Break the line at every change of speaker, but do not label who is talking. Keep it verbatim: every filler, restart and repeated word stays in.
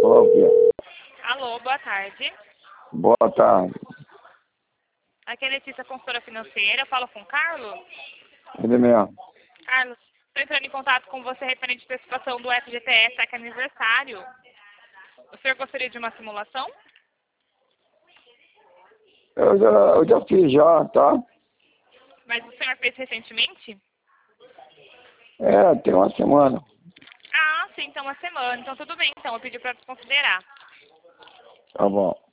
Falou o quê?
Alô, boa tarde.
Boa tarde.
Aqui é Letícia, consultora financeira. Eu falo com o Carlos.
Ele mesmo.
Carlos, estou entrando em contato com você referente à participação do F G T S, que é aniversário. O senhor gostaria de uma simulação?
Eu já, eu já fiz já, tá?
Mas o senhor fez recentemente?
É, tem uma semana.
Ah, sim, então uma semana. Então tudo bem, então. Eu pedi para desconsiderar.
Tá bom.